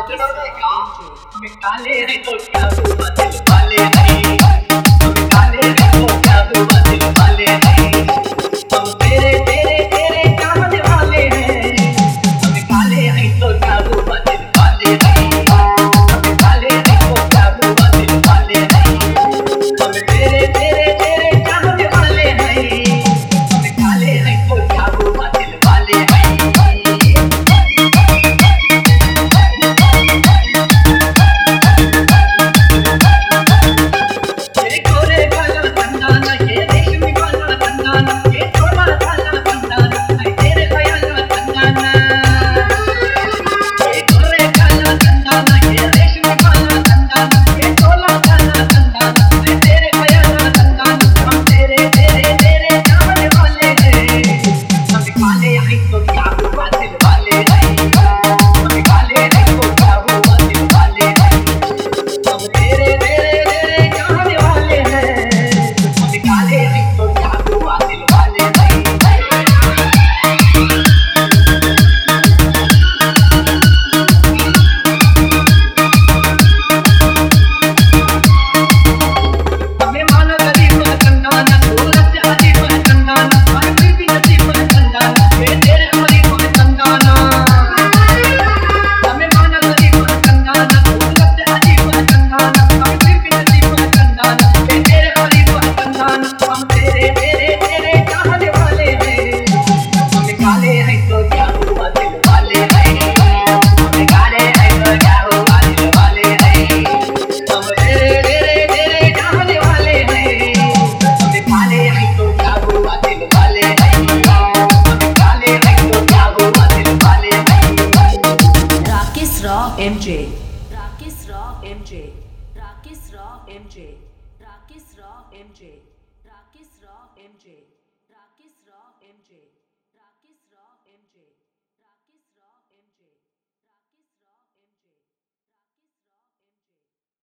हमें काले हैं तो क्या हुआ दिल वाले नहीं, हमें काले हैं तो क्या हुआ दिल वाले नहीं, हम तेरे तेरे तेरे चाहने वाले हैं, हमें काले हैं तो क्या हुआ दिल वाले नहीं, हमें काले हैं तो क्या हुआ दिल वाले नहीं, हम तेरे तेरे तेरे चाहने वाले हैं, हमें काले हैं तो क्या हुआ दिल वाले नहीं। MJ, Rakis Raw MJ, Rakis Raw MJ, Rakis Raw MJ, Rakis Raw MJ, Rakis Raw MJ.